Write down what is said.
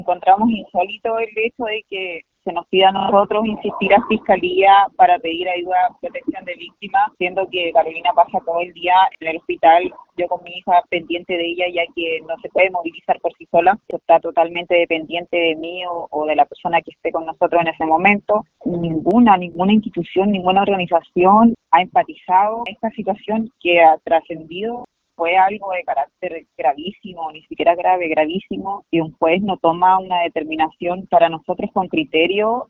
Encontramos insólito el hecho de que se nos pida a nosotros insistir a Fiscalía para pedir ayuda, protección de víctimas, siendo que Carolina pasa todo el día en el hospital, yo con mi hija pendiente de ella, ya que no se puede movilizar por sí sola, está totalmente dependiente de mí o de la persona que esté con nosotros en ese momento. Ninguna institución, ninguna organización ha empatizado esta situación que ha trascendido. Fue algo de carácter gravísimo, ni siquiera grave, gravísimo, y un juez no toma una determinación para nosotros con criterio